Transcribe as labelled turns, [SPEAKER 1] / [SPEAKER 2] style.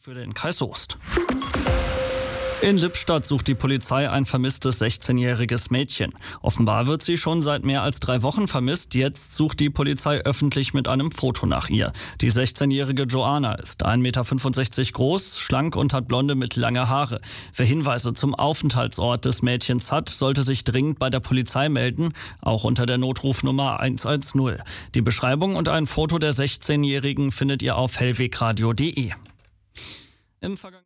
[SPEAKER 1] für den Kreis Soest. In Lippstadt sucht die Polizei ein vermisstes 16-jähriges Mädchen. Offenbar wird sie schon seit mehr als 3 Wochen vermisst. Jetzt sucht die Polizei öffentlich mit einem Foto nach ihr. Die 16-jährige Joanna ist 1,65 Meter groß, schlank und hat blonde mittellange Haare. Wer Hinweise zum Aufenthaltsort des Mädchens hat, sollte sich dringend bei der Polizei melden, auch unter der Notrufnummer 110. Die Beschreibung und ein Foto der 16-Jährigen findet ihr auf hellwegradio.de.